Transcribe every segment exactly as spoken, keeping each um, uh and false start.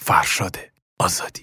فرشاد آزادی.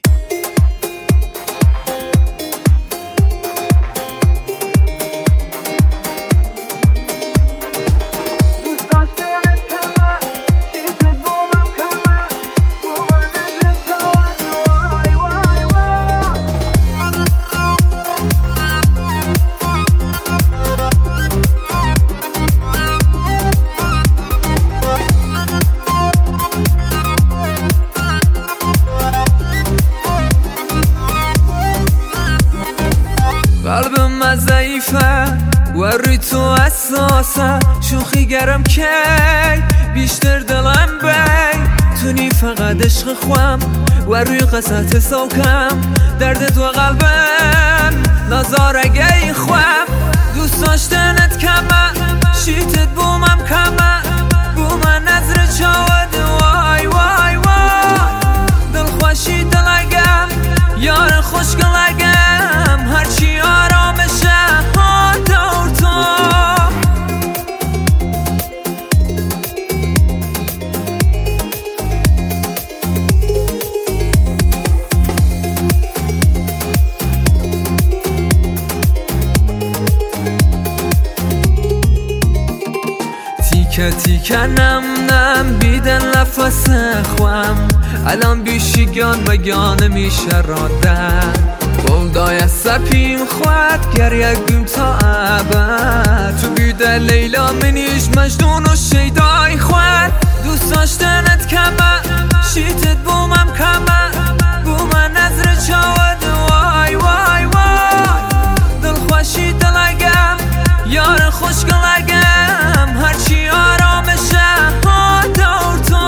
قلبم من ضعیفه و روی تو اساسه، شوخی گرم کی بیشتر دلم بی تونی فقط عشق خوام و روی قصت سوکم درد تو قلبم نظاره گی خوام دوست داشتنت کمه شیتت بومم کمه بومم نظر چاود وای وای وای دل خوشی دلگم یار خوشگلگم هرچی آرامشه ها دور تو تیکه تیکه نم نم بیدن نفس خوام الان بیشی گان و گان میشه رادن بلدای سپیم خواد گر یکیم تا ابد تو بیده لیلا منیش مجنون و شیدای خواد دوست داشتنت کمه شیتت بومم کمه بومم نظر چاود وای وای وای دل خوشی دلگم یار خوشگلگم هرچی آرامشه ها دور تو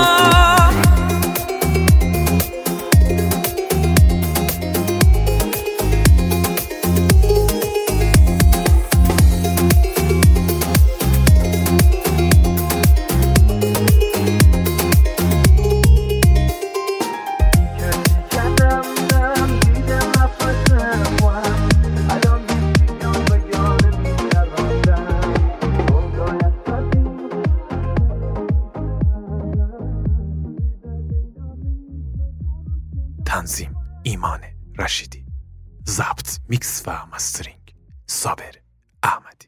تنظیم ایمان رشیدی، ضبط میکس و مسترینگ صابر احمدی.